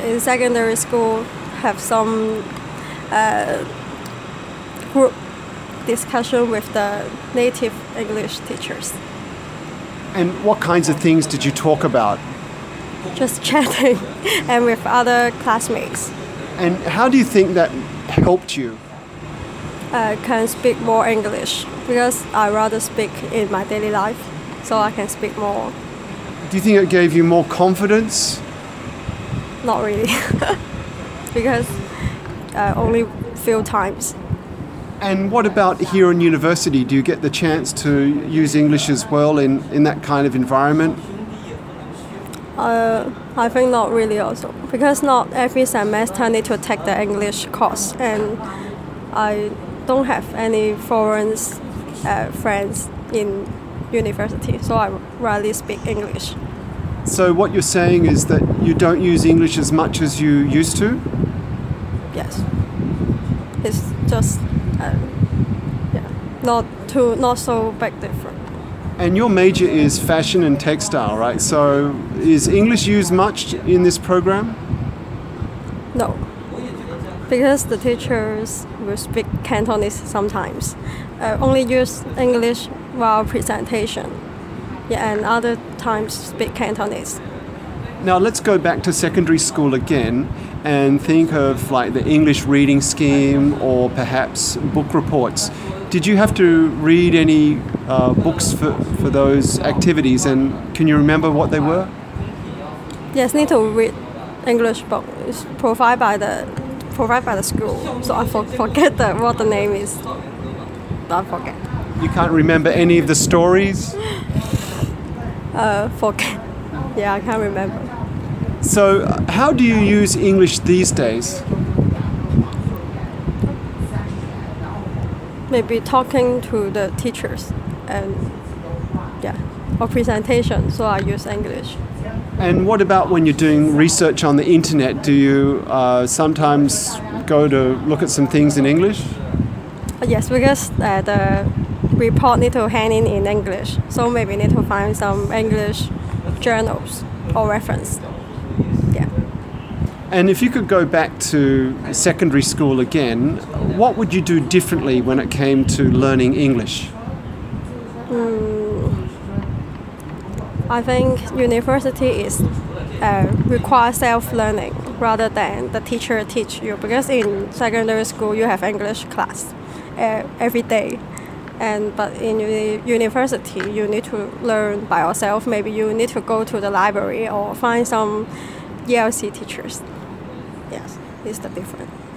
in secondary school have some group discussion with the native English teachers. And what kinds of things did you talk about? Just chatting and with other classmates. And how do you think that helped you? I can speak more English because I rather speak in my daily life, so I can speak more. Do you think it gave you more confidence? Not really, because only few times. And what about here in university? Do you get the chance to use English as well in that kind of environment? I think not really also, because not every semester need to take the English course, and I don't have any foreign friends in university, so I rarely speak English. So what you're saying is that you don't use English as much as you used to? Yes. It's just not so big difference. And your major is fashion and textile, right? So is English used much in this program? No, because the teachers will speak Cantonese sometimes. Only use English while presentation. Yeah, and other times speak Cantonese. Now let's go back to secondary school again and think of like the English reading scheme or perhaps book reports. Did you have to read any books for those activities, and can you remember what they were? Yes, need to read English book. It's provided by the school. So I forget what the name is. I forget. You can't remember any of the stories? Forget. Yeah, I can't remember. So how do you use English these days? Maybe talking to the teachers and or presentation, so I use English. And what about when you're doing research on the internet? Do you sometimes go to look at some things in English? Yes, because the report need to hand in English, so maybe need to find some English journals or reference. Yeah. And if you could go back to secondary school again, what would you do differently when it came to learning English? I think university is require self-learning rather than the teacher teach you, because in secondary school you have English class every day, but in university you need to learn by yourself. Maybe you need to go to the library or find some ELC teachers. Yes, it's the difference.